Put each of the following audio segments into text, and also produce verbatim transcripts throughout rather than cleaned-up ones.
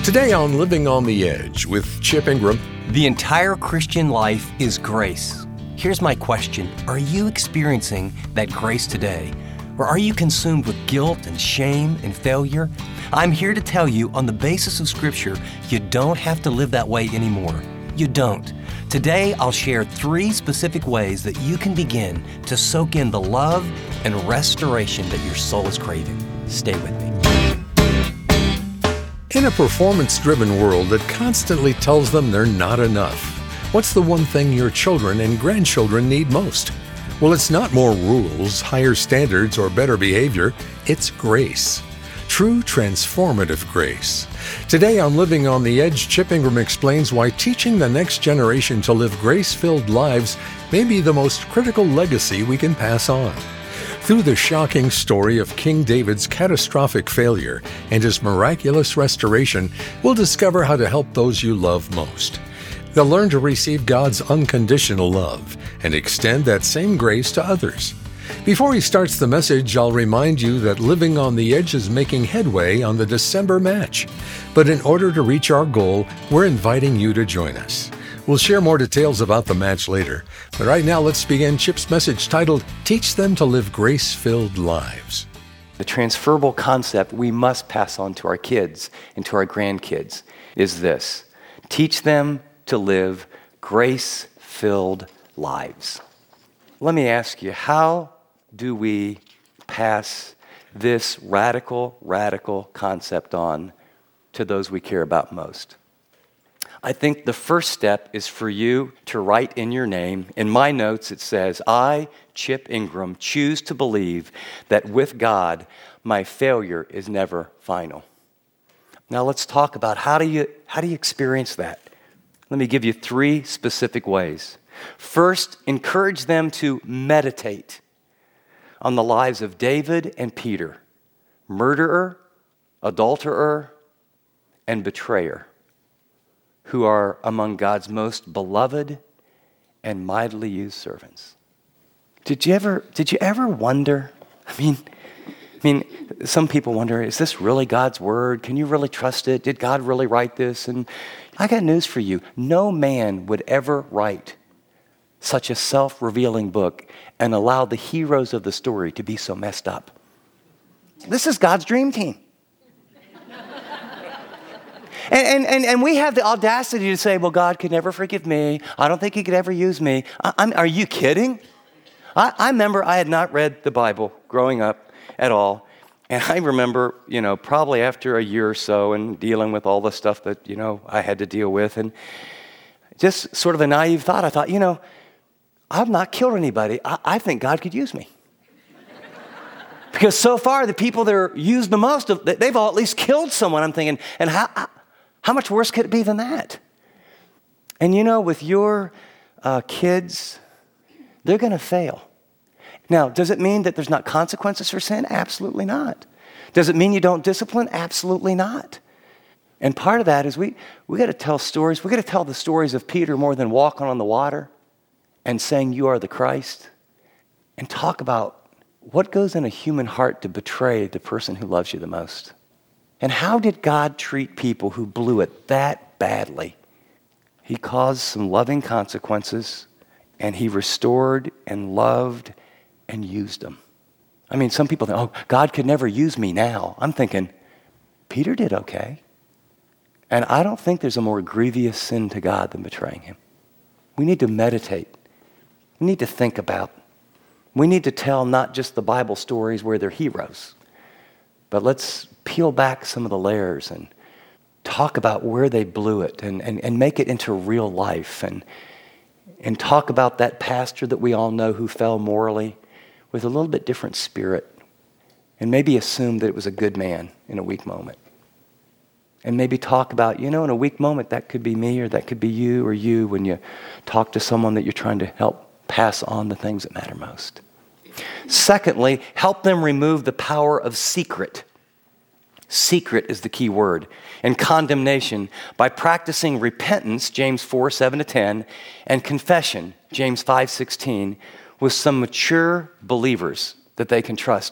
Today on Living on the Edge with Chip Ingram. The entire Christian life is grace. Here's my question. Are you experiencing that grace today? Or are you consumed with guilt and shame and failure? I'm here to tell you, on the basis of Scripture, you don't have to live that way anymore. You don't. Today, I'll share three specific ways that you can begin to soak in the love and restoration that your soul is craving. Stay with me. In a performance-driven world that constantly tells them they're not enough, what's the one thing your children and grandchildren need most? Well, it's not more rules, higher standards, or better behavior. It's grace. True transformative grace. Today on Living on the Edge, Chip Ingram explains why teaching the next generation to live grace-filled lives may be the most critical legacy we can pass on. Through the shocking story of King David's catastrophic failure and his miraculous restoration, we'll discover how to help those you love most. They'll learn to receive God's unconditional love and extend that same grace to others. Before he starts the message, I'll remind you that Living on the Edge is making headway on the December match. But in order to reach our goal, we're inviting you to join us. We'll share more details about the match later. But right now, let's begin Chip's message titled, Teach Them to Live Grace-Filled Lives. The transferable concept we must pass on to our kids and to our grandkids is this: teach them to live grace-filled lives. Let me ask you, how do we pass this radical, radical concept on to those we care about most? I think the first step is for you to write in your name. In my notes, it says, I, Chip Ingram, choose to believe that with God, my failure is never final. Now let's talk about how do you, how do you experience that? Let me give you three specific ways. First, encourage them to meditate on the lives of David and Peter, murderer, adulterer, and betrayer, who are among God's most beloved and mightily used servants. Did you ever, did you ever wonder? I mean, I mean, some people wonder, is this really God's word? Can you really trust it? Did God really write this? And I got news for you. No man would ever write such a self-revealing book and allow the heroes of the story to be so messed up. This is God's dream team. And, and, and we have the audacity to say, well, God could never forgive me. I don't think he could ever use me. I, I'm, are you kidding? I, I remember I had not read the Bible growing up at all. And I remember, you know, probably after a year or so and dealing with all the stuff that, you know, I had to deal with. And just sort of a naive thought. I thought, you know, I've not killed anybody. I, I think God could use me. Because so far, the people that are used the most, they've all at least killed someone. I'm thinking, and how... How much worse could it be than that? And you know, with your uh, kids, they're going to fail. Now, does it mean that there's not consequences for sin? Absolutely not. Does it mean you don't discipline? Absolutely not. And part of that is we we got to tell stories. We got to tell the stories of Peter more than walking on the water and saying you are the Christ, and talk about what goes in a human heart to betray the person who loves you the most. And how did God treat people who blew it that badly? He caused some loving consequences, and he restored and loved and used them. I mean, some people think, oh, God could never use me now. I'm thinking, Peter did okay. And I don't think there's a more grievous sin to God than betraying him. We need to meditate. We need to think about. We need to tell not just the Bible stories where they're heroes, but let's peel back some of the layers and talk about where they blew it and, and, and make it into real life and, and talk about that pastor that we all know who fell morally with a little bit different spirit and maybe assume that it was a good man in a weak moment. And maybe talk about, you know, in a weak moment, that could be me or that could be you or you when you talk to someone that you're trying to help pass on the things that matter most. Secondly, help them remove the power of secret. Secret is the key word. And condemnation by practicing repentance, James four, seven to ten, and confession, James five, sixteen, with some mature believers that they can trust.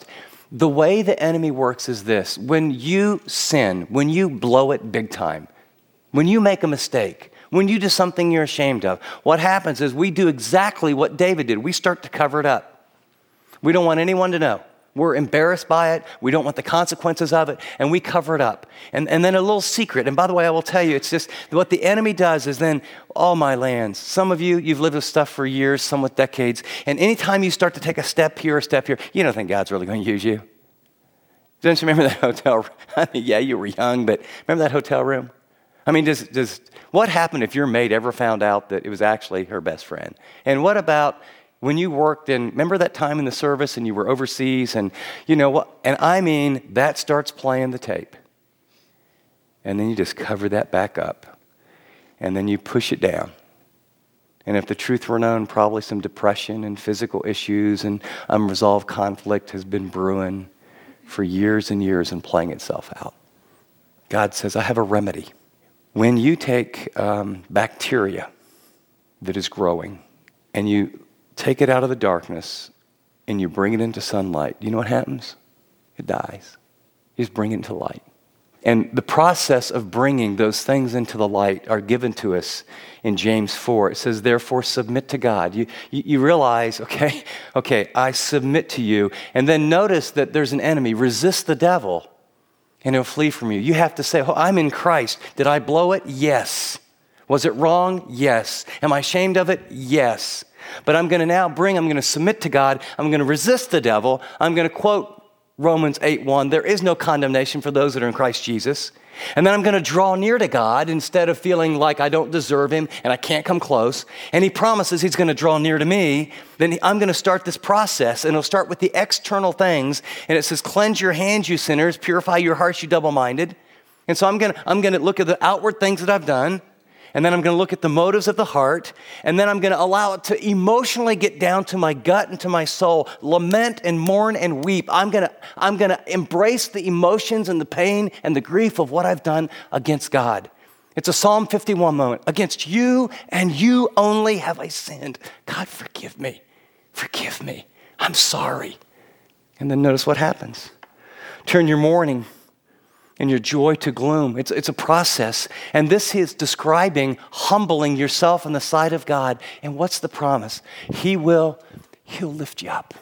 The way the enemy works is this. When you sin, when you blow it big time, when you make a mistake, when you do something you're ashamed of, what happens is we do exactly what David did. We start to cover it up. We don't want anyone to know. We're embarrassed by it. We don't want the consequences of it, and we cover it up. And, and then a little secret, and by the way, I will tell you, it's just what the enemy does is then, all my lands, some of you, you've lived with stuff for years, some with decades, and anytime you start to take a step here, a step here, you don't think God's really going to use you. Don't you remember that hotel room? I mean, yeah, you were young, but remember that hotel room? I mean, does, does, what happened if your maid ever found out that it was actually her best friend? And what about when you worked in, remember that time in the service and you were overseas and you know what, and I mean, that starts playing the tape. And then you just cover that back up. And then you push it down. And if the truth were known, probably some depression and physical issues and unresolved conflict has been brewing for years and years and playing itself out. God says, I have a remedy. When you take um, bacteria that is growing and you take it out of the darkness and you bring it into sunlight, you know what happens? It dies. You just bring it into light. And the process of bringing those things into the light are given to us in James four. It says, therefore, submit to God. You, you, you realize, okay, okay, I submit to you. And then notice that there's an enemy. Resist the devil and he'll flee from you. You have to say, oh, I'm in Christ. Did I blow it? Yes. Was it wrong? Yes. Am I ashamed of it? Yes. But I'm going to now bring, I'm going to submit to God. I'm going to resist the devil. I'm going to quote Romans eight one, there is no condemnation for those that are in Christ Jesus. And then I'm going to draw near to God instead of feeling like I don't deserve him and I can't come close. And he promises he's going to draw near to me. Then I'm going to start this process, and it'll start with the external things. And it says, cleanse your hands, you sinners, purify your hearts, you double-minded. And so I'm going to, I'm going to look at the outward things that I've done. And then I'm going to look at the motives of the heart, and then I'm going to allow it to emotionally get down to my gut and to my soul, lament and mourn and weep. I'm going to, I'm going to embrace the emotions and the pain and the grief of what I've done against God. It's a Psalm fifty-one moment. Against you and you only have I sinned. God, forgive me. Forgive me. I'm sorry. And then notice what happens. Turn your mourning and your joy to gloom. It's, it's a process. And this is describing humbling yourself in the sight of God. And what's the promise? He will, he'll lift you up.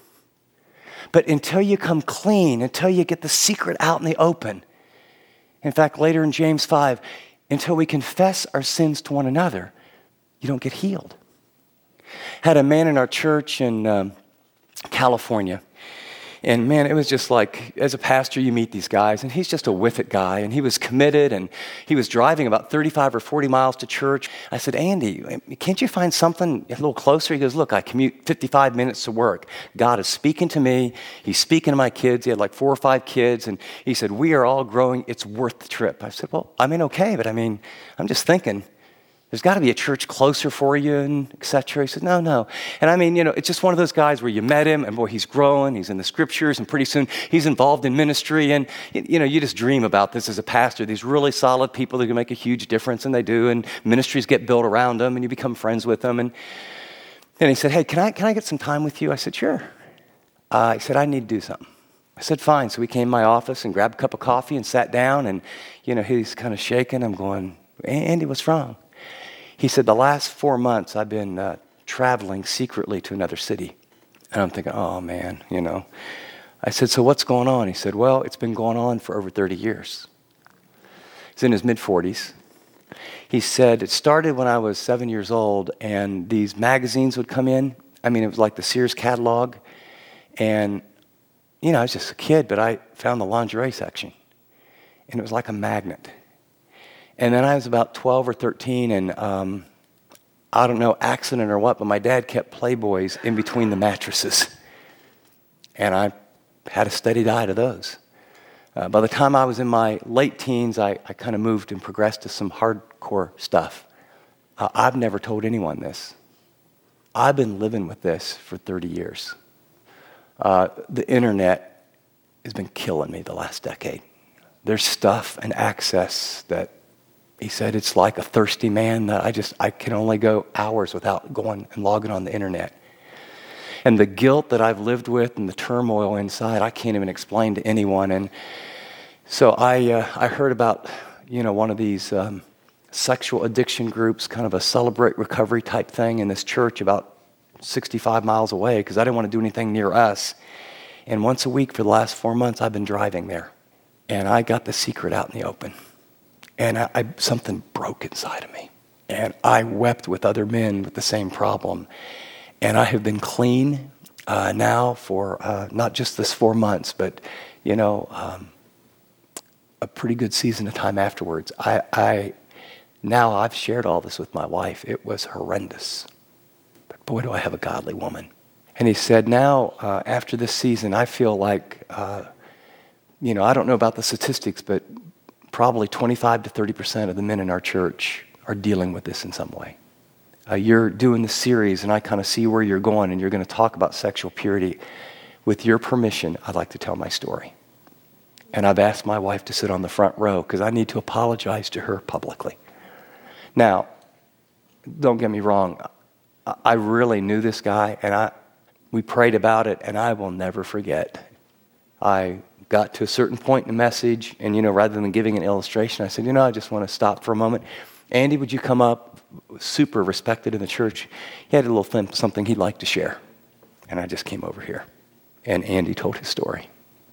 But until you come clean, until you get the secret out in the open, in fact, later in James five, until we confess our sins to one another, you don't get healed. Had a man in our church in um, California. And man, it was just like, as a pastor, you meet these guys, and he's just a with it guy, and he was committed, and he was driving about thirty-five or forty miles to church. I said, Andy, can't you find something a little closer? He goes, look, I commute fifty-five minutes to work. God is speaking to me. He's speaking to my kids. He had like four or five kids, and he said, we are all growing. It's worth the trip. I said, well, I mean, okay, but I mean, I'm just thinking, there's got to be a church closer for you, and et cetera. He said, no, no. And I mean, you know, it's just one of those guys where you met him, and boy, he's growing, he's in the scriptures, and pretty soon he's involved in ministry. And, you know, you just dream about this as a pastor, these really solid people that can make a huge difference, and they do, and ministries get built around them, and you become friends with them. And then he said, hey, can I, can I get some time with you? I said, sure. Uh, he said, I need to do something. I said, fine. So we came to my office and grabbed a cup of coffee and sat down, and, you know, he's kind of shaking. I'm going, Andy, what's wrong? He said, the last four months I've been uh, traveling secretly to another city. And I'm thinking, oh man, you know. I said, so what's going on? He said, well, it's been going on for over thirty years. He's in his mid forties. He said, it started when I was seven years old, and these magazines would come in. I mean, it was like the Sears catalog. And, you know, I was just a kid, but I found the lingerie section. And it was like a magnet. And then I was about twelve or thirteen, and um, I don't know, accident or what, but my dad kept Playboys in between the mattresses. And I had a steady diet of those. Uh, by the time I was in my late teens, I, I kind of moved and progressed to some hardcore stuff. Uh, I've never told anyone this. I've been living with this for thirty years. Uh, the internet has been killing me the last decade. There's stuff and access that he said it's like a thirsty man that I just, I can only go hours without going and logging on the internet. And the guilt that I've lived with and the turmoil inside, I can't even explain to anyone. And so I uh, I heard about, you know, one of these um, sexual addiction groups, kind of a Celebrate Recovery type thing in this church about sixty-five miles away, because I didn't want to do anything near us. And once a week for the last four months, I've been driving there. And I got the secret out in the open. And I, I, something broke inside of me. And I wept with other men with the same problem. And I have been clean uh, now for uh, not just this four months, but, you know, um, a pretty good season of time afterwards. I, I now I've shared all this with my wife. It was horrendous. But boy, do I have a godly woman. And he said, now, uh, after this season, I feel like, uh, you know, I don't know about the statistics, but probably twenty-five to thirty percent of the men in our church are dealing with this in some way. Uh, you're doing the series, and I kind of see where you're going, and you're going to talk about sexual purity. With your permission, I'd like to tell my story. And I've asked my wife to sit on the front row because I need to apologize to her publicly. Now, don't get me wrong. I really knew this guy, and I we prayed about it, and I will never forget. I got to a certain point in the message, and, you know, rather than giving an illustration, I said, you know, I just want to stop for a moment. Andy, would you come up? Super respected in the church. He had a little thing, something he'd like to share. And I just came over here, and Andy told his story.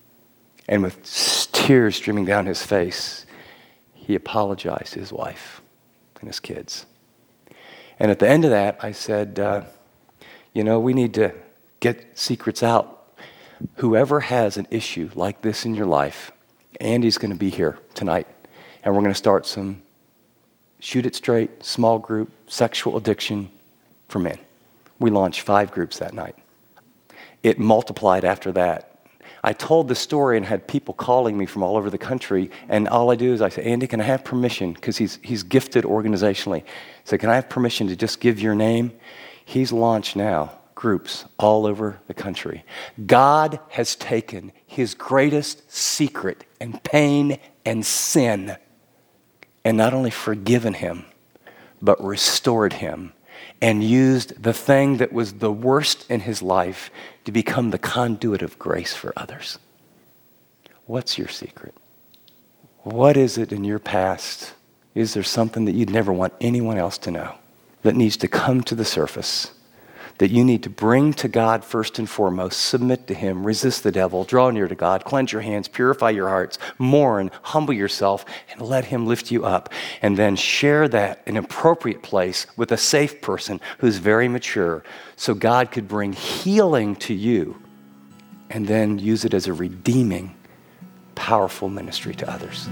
And with tears streaming down his face, he apologized to his wife and his kids. And at the end of that, I said, uh, you know, we need to get secrets out. Whoever has an issue like this in your life, Andy's going to be here tonight. And we're going to start some Shoot It Straight, small group, sexual addiction for men. We launched five groups that night. It multiplied after that. I told the story and had people calling me from all over the country, and all I do is I say, Andy, can I have permission? Because he's he's gifted organizationally. So can I have permission to just give your name? He's launched now groups all over the country. God has taken his greatest secret and pain and sin and not only forgiven him, but restored him and used the thing that was the worst in his life to become the conduit of grace for others. What's your secret? What is it in your past? Is there something that you'd never want anyone else to know that needs to come to the surface, that you need to bring to God first and foremost, submit to him, resist the devil, draw near to God, cleanse your hands, purify your hearts, mourn, humble yourself, and let him lift you up. And then share that in an appropriate place with a safe person who's very mature so God could bring healing to you and then use it as a redeeming, powerful ministry to others.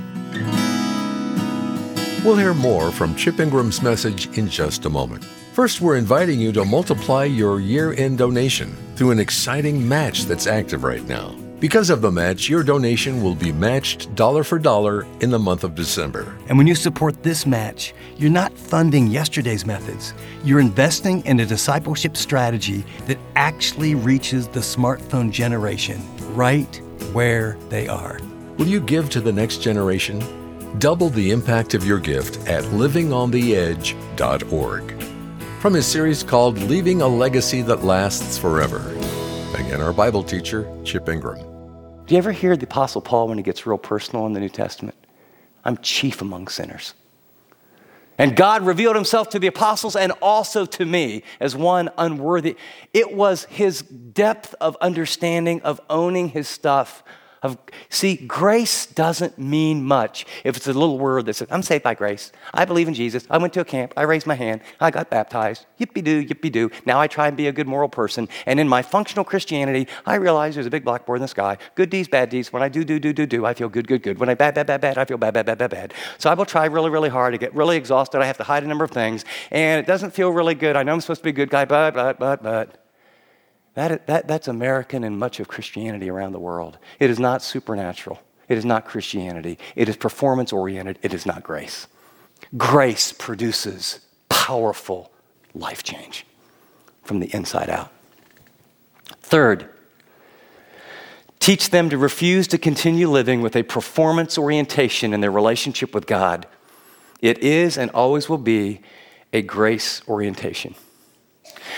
We'll hear more from Chip Ingram's message in just a moment. First, we're inviting you to multiply your year-end donation through an exciting match that's active right now. Because of the match, your donation will be matched dollar for dollar in the month of December. And when you support this match, you're not funding yesterday's methods. You're investing in a discipleship strategy that actually reaches the smartphone generation right where they are. Will you give to the next generation? Double the impact of your gift at living on the edge dot org. From his series called Leaving a Legacy That Lasts Forever. Again, our Bible teacher, Chip Ingram. Do you ever hear the Apostle Paul when he gets real personal in the New Testament? I'm chief among sinners. And God revealed himself to the apostles and also to me as one unworthy. It was his depth of understanding of owning his stuff. Of, see, grace doesn't mean much if it's a little word that says, I'm saved by grace. I believe in Jesus. I went to a camp. I raised my hand. I got baptized. Yippee-doo, yippee-doo. Now I try and be a good moral person. And in my functional Christianity, I realize there's a big blackboard in the sky. Good deeds, bad deeds. When I do, do, do, do, do, I feel good, good, good. When I bad, bad, bad, bad, I feel bad, bad, bad, bad, bad. So I will try really, really hard. I get really exhausted. I have to hide a number of things. And it doesn't feel really good. I know I'm supposed to be a good guy, but, but, but, but. That, that, that's American and much of Christianity around the world. It is not supernatural. It is not Christianity. It is performance-oriented. It is not grace. Grace produces powerful life change from the inside out. Third, teach them to refuse to continue living with a performance orientation in their relationship with God. It is and always will be a grace orientation.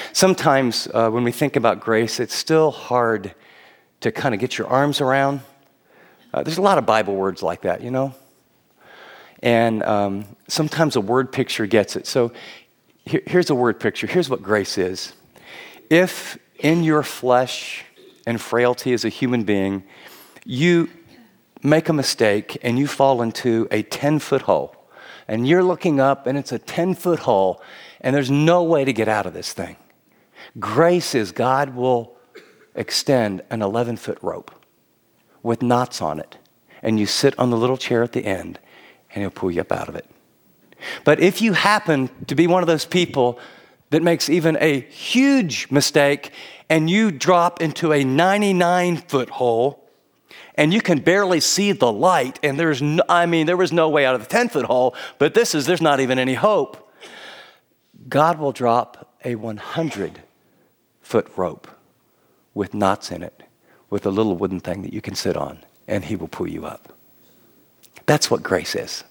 Sometimes uh, when we think about grace, it's still hard to kind of get your arms around. Uh, there's a lot of Bible words like that, you know? And um, sometimes a word picture gets it. So here, here's a word picture. Here's what grace is. If in your flesh and frailty as a human being, you make a mistake and you fall into a ten-foot hole, and you're looking up and it's a ten-foot hole, and there's no way to get out of this thing. Grace is God will extend an eleven-foot rope with knots on it, and you sit on the little chair at the end, and he'll pull you up out of it. But if you happen to be one of those people that makes even a huge mistake, and you drop into a ninety-nine-foot hole, and you can barely see the light, and there's no, I mean, there was no way out of the ten-foot hole, but this is, there's not even any hope. God will drop a hundred-foot rope with knots in it, with a little wooden thing that you can sit on, and he will pull you up. That's what grace is.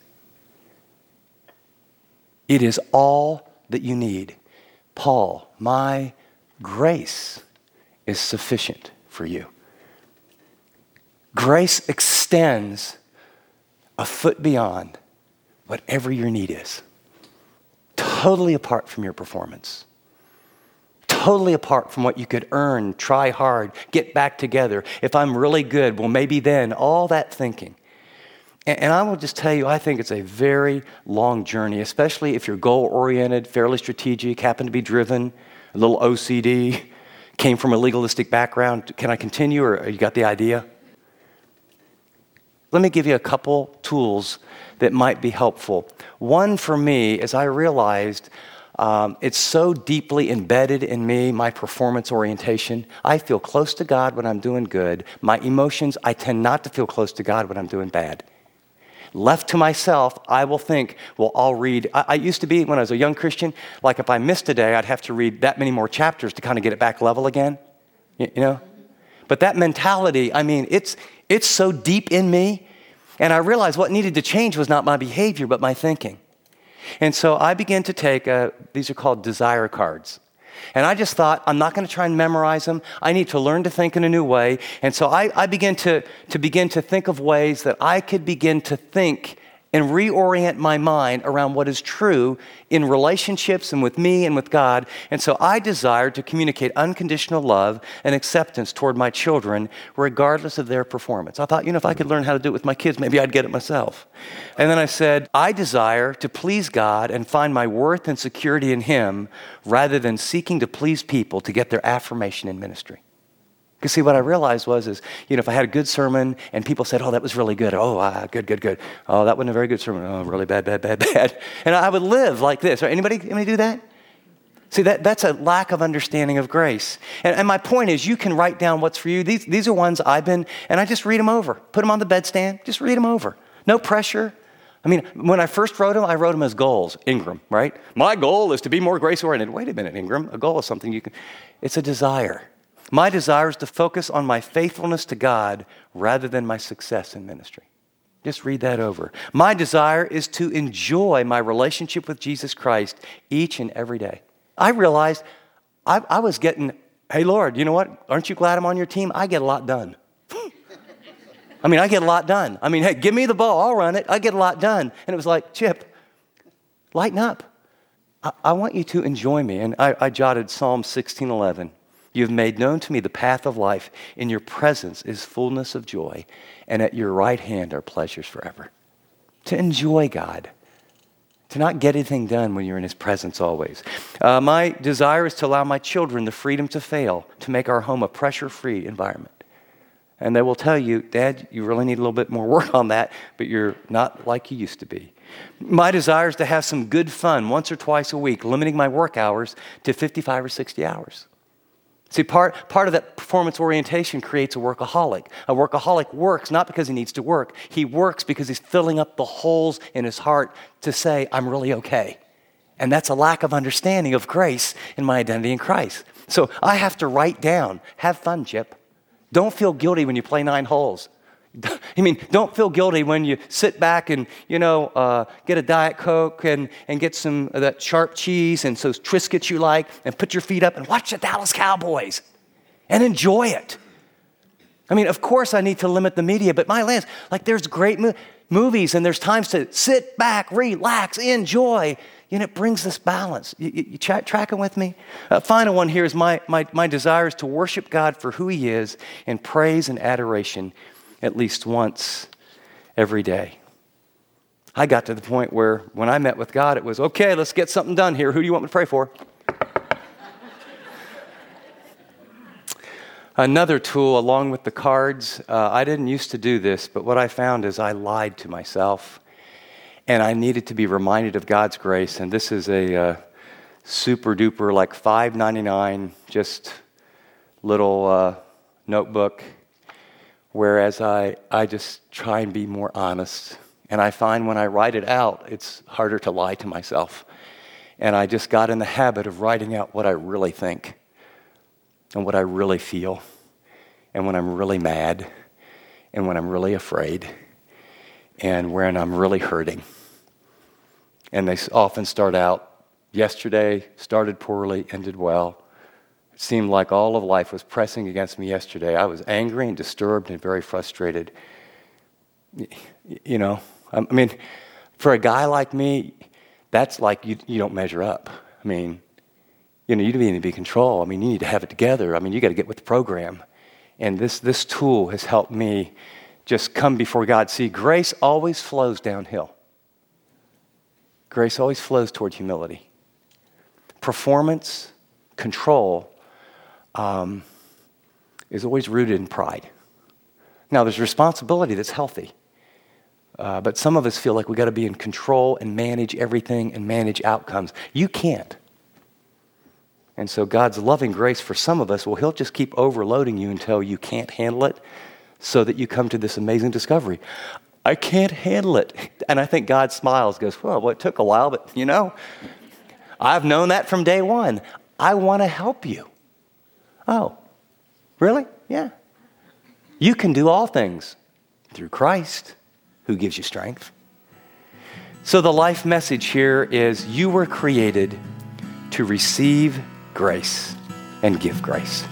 It is all that you need. Paul, my grace is sufficient for you. Grace extends a foot beyond whatever your need is. Totally apart from your performance. Totally apart from what you could earn, try hard, get back together. If I'm really good, well, maybe then, all that thinking. And, and I will just tell you, I think it's a very long journey, especially if you're goal-oriented, fairly strategic, happen to be driven, a little O C D, came from a legalistic background. Can I continue, or you got the idea? Let me give you a couple tools that might be helpful. One for me is I realized um, it's so deeply embedded in me, my performance orientation. I feel close to God when I'm doing good. My emotions, I tend not to feel close to God when I'm doing bad. Left to myself, I will think, well, I'll read. I, I used to be, when I was a young Christian, like if I missed a day, I'd have to read that many more chapters to kind of get it back level again, you, you know? But that mentality, I mean, it's it's so deep in me, and I realized what needed to change was not my behavior, but my thinking. And so I began to take, uh, these are called desire cards. And I just thought, I'm not going to try and memorize them. I need to learn to think in a new way. And so I, I began to, to begin to think of ways that I could begin to think and reorient my mind around what is true in relationships and with me and with God. And so I desired to communicate unconditional love and acceptance toward my children, regardless of their performance. I thought, you know, if I could learn how to do it with my kids, maybe I'd get it myself. And then I said, I desire to please God and find my worth and security in Him, rather than seeking to please people to get their affirmation in ministry. Because see, what I realized was, is, you know, if I had a good sermon and people said, oh, that was really good. Oh, ah, good, good, good. Oh, that wasn't a very good sermon. Oh, really bad, bad, bad, bad. And I would live like this. Anybody, anybody do that? See, that, that's a lack of understanding of grace. And, and my point is, you can write down what's for you. These, these are ones I've been, and I just read them over. Put them on the bedstand. Just read them over. No pressure. I mean, when I first wrote them, I wrote them as goals. Ingram, right? My goal is to be more grace-oriented. Wait a minute, Ingram. A goal is something you can, it's a desire. My desire is to focus on my faithfulness to God rather than my success in ministry. Just read that over. My desire is to enjoy my relationship with Jesus Christ each and every day. I realized I, I was getting, hey, Lord, you know what? Aren't you glad I'm on your team? I get a lot done. I mean, I get a lot done. I mean, hey, give me the ball. I'll run it. I get a lot done. And it was like, Chip, lighten up. I, I want you to enjoy me. And I, I jotted Psalm sixteen eleven. You have made known to me the path of life. In your presence is fullness of joy, and at your right hand are pleasures forever. To enjoy God, to not get anything done when you're in His presence always. Uh, my desire is to allow my children the freedom to fail, to make our home a pressure-free environment. And they will tell you, Dad, you really need a little bit more work on that, but you're not like you used to be. My desire is to have some good fun once or twice a week, limiting my work hours to fifty-five or sixty hours. See, part, part of that performance orientation creates a workaholic. A workaholic works not because he needs to work. He works because he's filling up the holes in his heart to say, I'm really okay. And that's a lack of understanding of grace in my identity in Christ. So I have to write down, have fun, Chip. Don't feel guilty when you play nine holes. I mean, don't feel guilty when you sit back and, you know, uh, get a Diet Coke and, and get some of that sharp cheese and those Triscuits you like and put your feet up and watch the Dallas Cowboys and enjoy it. I mean, of course I need to limit the media, but my lands, like there's great mo- movies and there's times to sit back, relax, enjoy. And it brings this balance. You, you, you tra- tracking with me? Uh, final one here is my, my, my desire is to worship God for who he is in praise and adoration at least once every day. I got to the point where when I met with God, it was, okay, let's get something done here. Who do you want me to pray for? Another tool along with the cards, uh, I didn't used to do this, but what I found is I lied to myself. And I needed to be reminded of God's grace. And this is a uh, super duper, like five ninety-nine, just little uh, notebook. Whereas I, I just try and be more honest. And I find when I write it out, it's harder to lie to myself. And I just got in the habit of writing out what I really think and what I really feel and when I'm really mad and when I'm really afraid and when I'm really hurting. And they often start out, yesterday started poorly, ended well. It seemed like all of life was pressing against me yesterday. I was angry and disturbed and very frustrated. You know, I mean, for a guy like me, that's like you, you don't measure up. I mean, you know, you need to be in control. I mean, you need to have it together. I mean, you got to get with the program. And this this tool has helped me just come before God. See, grace always flows downhill. Grace always flows toward humility. Performance, control, um, is always rooted in pride. Now, there's responsibility that's healthy. Uh, but some of us feel like we got to be in control and manage everything and manage outcomes. You can't. And so God's loving grace for some of us, well, he'll just keep overloading you until you can't handle it so that you come to this amazing discovery. I can't handle it. And I think God smiles, goes, well, well, it took a while, but you know, I've known that from day one. I want to help you. Oh, really? Yeah. You can do all things through Christ who gives you strength. So the life message here is you were created to receive grace and give grace.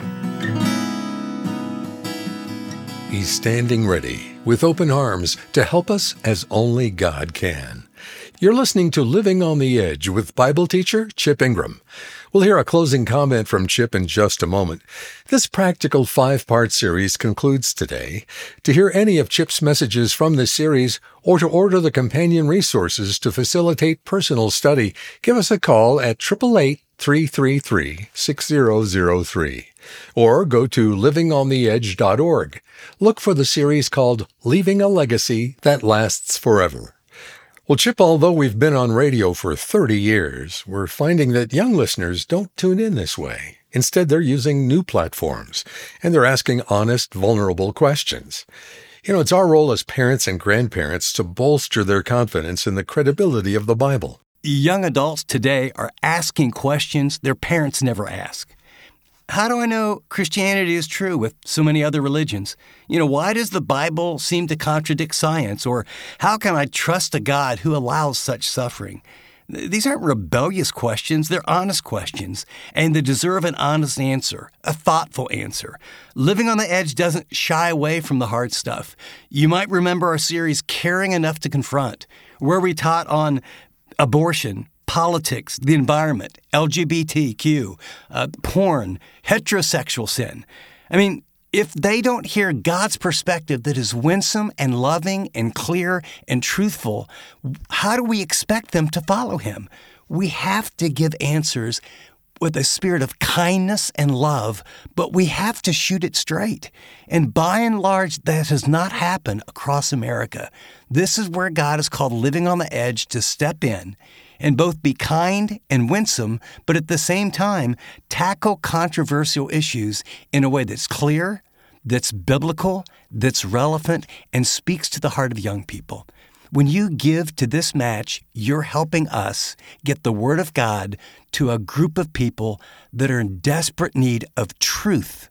He's standing ready with open arms to help us as only God can. You're listening to Living on the Edge with Bible teacher Chip Ingram. We'll hear a closing comment from Chip in just a moment. This practical five-part series concludes today. To hear any of Chip's messages from this series or to order the companion resources to facilitate personal study, give us a call at eight eight eight, three three three, six zero zero three or go to living on the edge dot org. Look for the series called Leaving a Legacy That Lasts Forever. Well, Chip, although we've been on radio for thirty years, we're finding that young listeners don't tune in this way. Instead, they're using new platforms, and they're asking honest, vulnerable questions. You know, it's our role as parents and grandparents to bolster their confidence in the credibility of the Bible. Young adults today are asking questions their parents never ask. How do I know Christianity is true with so many other religions? You know, why does the Bible seem to contradict science? Or how can I trust a God who allows such suffering? These aren't rebellious questions, they're honest questions, and they deserve an honest answer, a thoughtful answer. Living on the Edge doesn't shy away from the hard stuff. You might remember our series, Caring Enough to Confront, where we taught on abortion, politics, the environment, L G B T Q, uh, porn, heterosexual sin. I mean, if they don't hear God's perspective that is winsome and loving and clear and truthful, how do we expect them to follow him? We have to give answers with a spirit of kindness and love, but we have to shoot it straight. And by and large, that has not happened across America. This is where God is called Living on the Edge to step in and both be kind and winsome, but at the same time, tackle controversial issues in a way that's clear, that's biblical, that's relevant, and speaks to the heart of young people. When you give to this match, you're helping us get the Word of God to a group of people that are in desperate need of truth,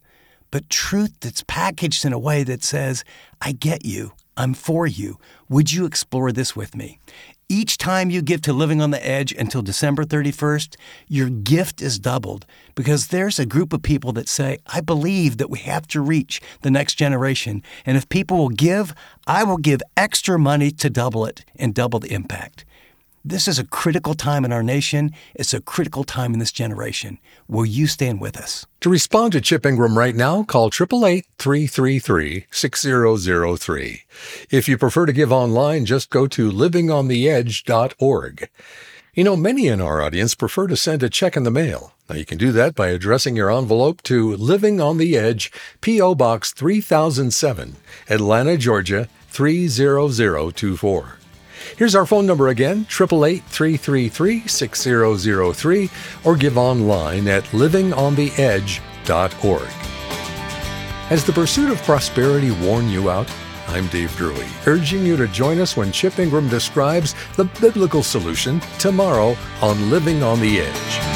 but truth that's packaged in a way that says, I get you, I'm for you. Would you explore this with me? Each time you give to Living on the Edge until December thirty-first, your gift is doubled because there's a group of people that say, I believe that we have to reach the next generation. And if people will give, I will give extra money to double it and double the impact. This is a critical time in our nation. It's a critical time in this generation. Will you stand with us? To respond to Chip Ingram right now, call eight eight eight, three three three, six zero zero three. If you prefer to give online, just go to living on the edge dot org. You know, many in our audience prefer to send a check in the mail. Now, you can do that by addressing your envelope to Living on the Edge, P O. Box three thousand seven, Atlanta, Georgia, three zero zero two four. Here's our phone number again, eight eight eight, three three three, six zero zero three, or give online at living on the edge dot org. Has the pursuit of prosperity worn you out? I'm Dave Drury, urging you to join us when Chip Ingram describes the biblical solution tomorrow on Living on the Edge.